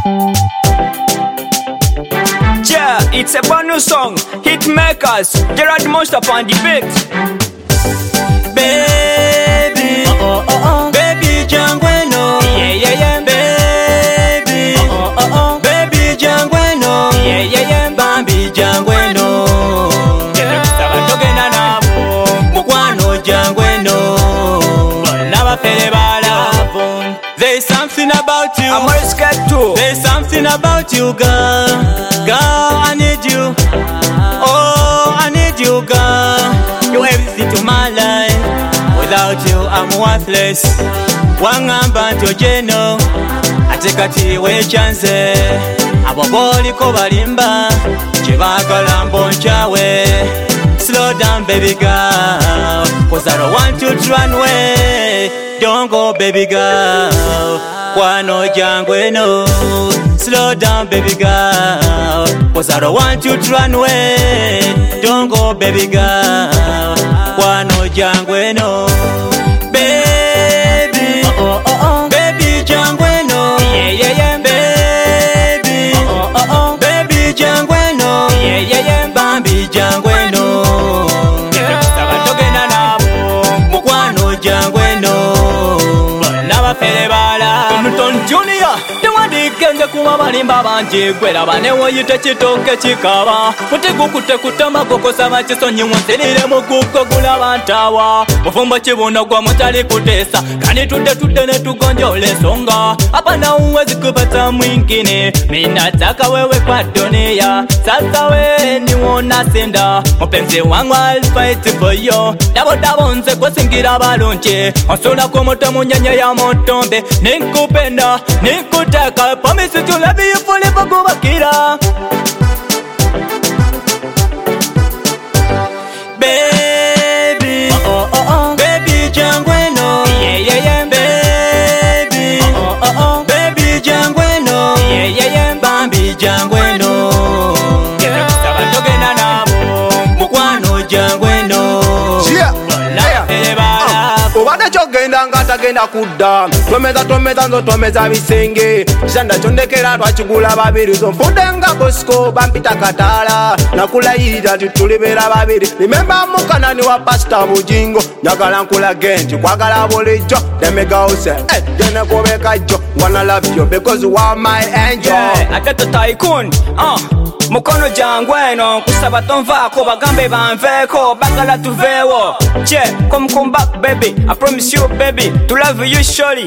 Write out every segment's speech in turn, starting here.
Yeah, it's a brand new song. Hitmakers, Gerard Monster on the beat. Baby, baby Jangweno. Yeah, yeah, yeah. Baby, baby Jangweno. Yeah, yeah, yeah. Bambi Jangweno. Togenda nabo. Mukwano Jangweno. Lava fere balavo. There's something about you. I'm always scared too. There's something about you, girl. Girl, I need you. Oh, I need you, girl. You're everything to my life. Without you, I'm worthless. Wangamba ntojeno atekati we chance. Abo boliko balimba chibagala mbonchawe. Slow down, baby girl, 'cause I don't want you to run away. Don't go, baby girl. Kwano Jangweno. Slow down, baby girl, 'cause I don't want you to run away. Don't go, baby girl. Kwano Jangweno. Baby, baby Jangweno. Yeah, yeah, yeah. Baby, baby Jangweno. Yeah, yeah, yeah. Bambi Jangweno. Togenda nabo. Mukwano Jangweno. Lava fere balavo. Newton Junior. Genze kuba balimba banje gwera banewo yite kitoke kikaba mutegukute kutama kokosaba kisonyi munserire muguko gula bantawa mufumbo kibuno gwa mutali kutesa kani tudde ne tugonjole songa hapana uwezi kupata mwingine minataka wewe kwa dunia sasa we ni wona senda mpenzi wangu I'll fight for you dabo nze kwasingira balunje osula kwa moto munyanya ya motombe nikupenda nikutaka promise to love you forever go bakira baby baby Jangweno yeah yeah yeah baby baby Jangweno yeah yeah yeah Bambi Jangweno togenda nabo mukwano Jangweno obadde kyogenda nga tagenda kudda tomeza nzo tomeza bisenge kisanda kyondekera twakigula babiri zo nfudde nga Bosco bampita Kataala nakulayirira titulibera babiri limemba mukanani wa Pastor Bujingo njagala nkulage nti kwagala bulijjo demegause genekobeka jjo wanna love you because you are my angel. Yeah, I got the tycoon mukono Jangweno kusaba tonvaako bagambe banveeko bagala tuveewo come back baby I promise you baby to love you surely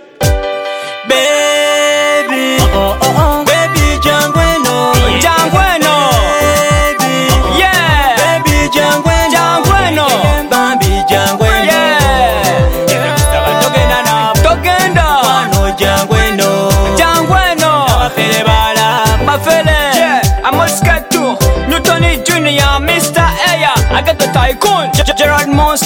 baby baby Jangweno baby yeah baby Jangweno Bambi Jangweno togenda nabo togenda kwano Jangweno abafere bala bafere I'm all scared too Newton Junior Mr. Air I got the tycoon Gerard Monster